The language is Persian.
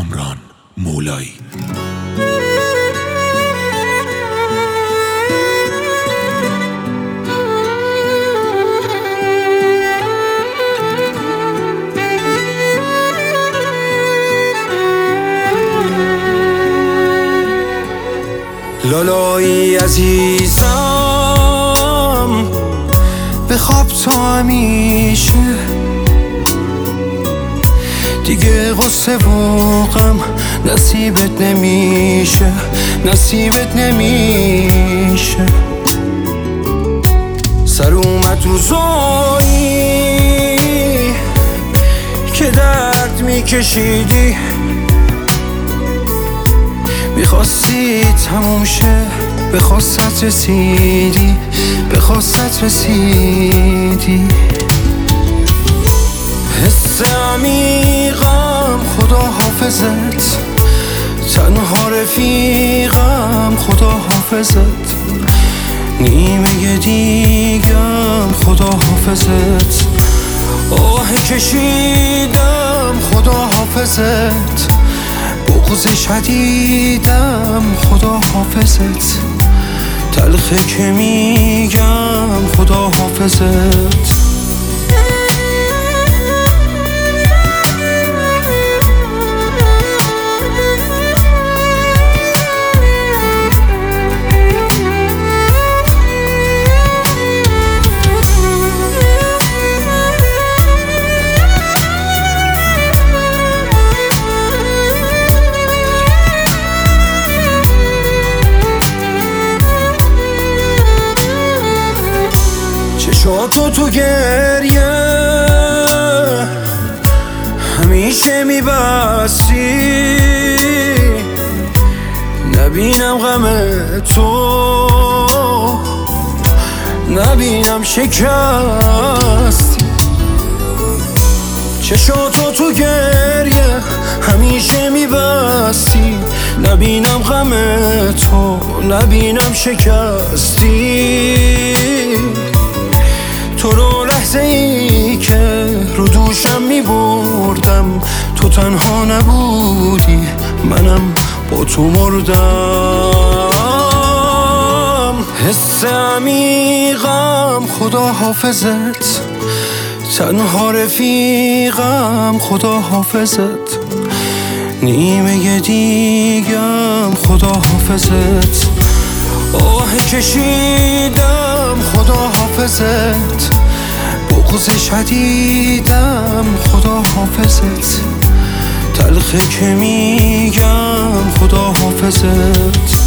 کامران مولایی. لالایی عزیزم بخواب تا همیشه، دیگه غصه و غم نصیبت نمیشه، نصیبت نمیشه. سر اومد روزایی که درد میکشیدی، میخواستی تموم شه، به خواستت رسیدی، به خواستت رسیدی. حس عمیقم خدا حافظت، تنها رفیقم خدا حافظت، نیمه دیگم خدا حافظت، آه کشیدم خدا حافظت، بغض شدیدم خدا حافظت، تلخه که میگم خدا حافظت. چشاتو تو گریه همیشه میبستی، نبینم غم تو، نبینم شکستی. چشاتو تو گریه همیشه میبستی، نبینم غم تو، نبینم شکستی. تو رو لحظه ای که رو دوشم میبردم، تو تنها نبودی، منم با تو مردم. حس عمیقم خدا حافظت، تنها رفیقم خدا حافظت، نیمه دیگم خدا حافظت، آه کشیدم خدا حافظت، بغض شدیدم خدا حافظت، تلخه که میگم خدا حافظت.